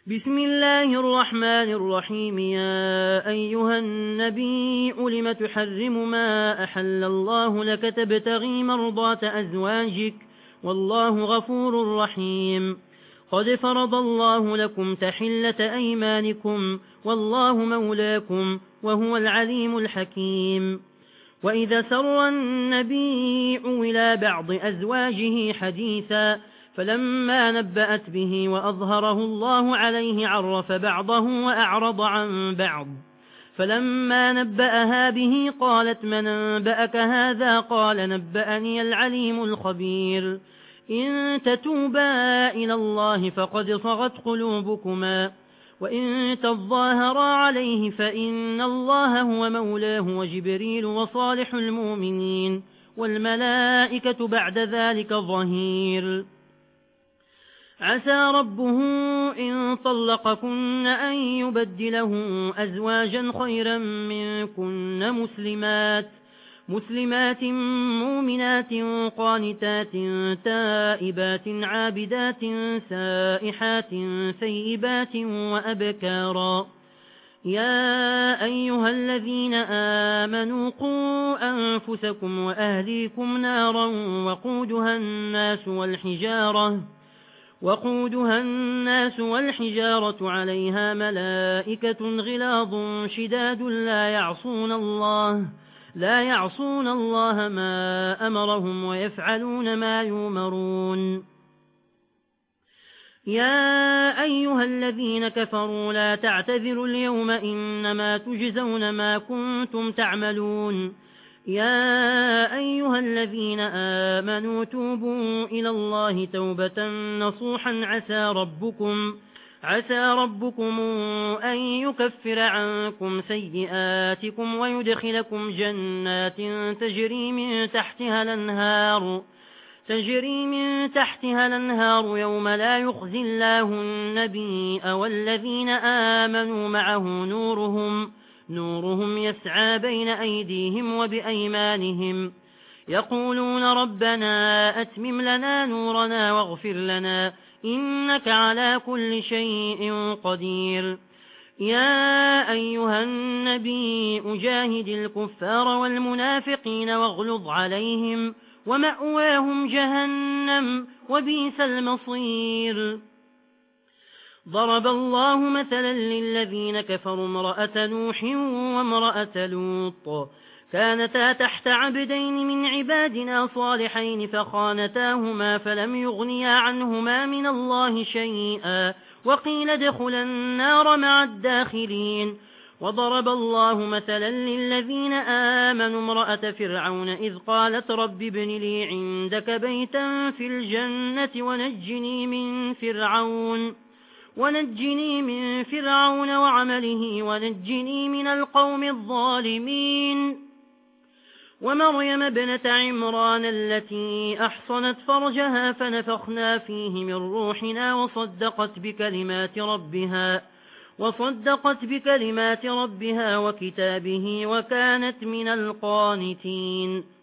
بسم الله الرحمن الرحيم. يا أيها النبي لم تحرم ما أحل الله لك تبتغي مرضات أزواجك والله غفور رحيم. قد فرض الله لكم تحلة أيمانكم والله مولاكم وهو العليم الحكيم. وإذا سر النبي إلى بعض أزواجه حديثا فلما نبأت به وأظهره الله عليه عرف بعضه وأعرض عن بعض. فلما نبأها به قالت من أنبأك هذا؟ قال نبأني العليم الخبير. إن تتوبا إلى الله فقد صغت قلوبكما وإن تظاهرا عليه فإن الله هو مولاه وجبريل وصالح المؤمنين والملائكة بعد ذلك ظهير. عسى ربه إن طلقكن أن يبدله أزواجا خيرا منكن مسلمات مؤمنات قانتات تائبات عابدات سائحات ثيبات وأبكارا. يا أيها الذين آمنوا قوا أنفسكم وأهليكم نارا وقودها الناس والحجارة عليها ملائكة غلاظ شداد لا يعصون الله ما أمرهم ويفعلون ما يؤمرون. يا أيها الذين كفروا لا تعتذروا اليوم إنما تجزون ما كنتم تعملون. يا أيها الذين آمنوا توبوا إلى الله توبة نصوحا عسى ربكم أن يكفر عنكم سيئاتكم ويدخلكم جنات تجري من تحتها الأنهار يوم لا يخزي الله النبي والذين آمنوا معه نورهم يسعى بين أيديهم وبأيمانهم يقولون ربنا أتمم لنا نورنا واغفر لنا إنك على كل شيء قدير. يا أيها النبي أجاهد الكفار والمنافقين واغلظ عليهم ومأواهم جهنم وبئس المصير. ضرب الله مثلا للذين كفروا امرأة نوح وامرأة لوط كانتا تحت عبدين من عبادنا صالحين فخانتاهما فلم يغنيا عنهما من الله شيئا وقيل ادخلا النار مع الداخلين. وضرب الله مثلا للذين آمنوا امرأة فرعون إذ قالت رب ابن لي عندك بيتا في الجنة ونجني من فرعون وعمله ونجني من القوم الظالمين. ومريم ابنة عمران التي أحصنت فرجها فنفخنا فيه من روحنا وصدقت بكلمات ربها وكتابه وكانت من القانتين.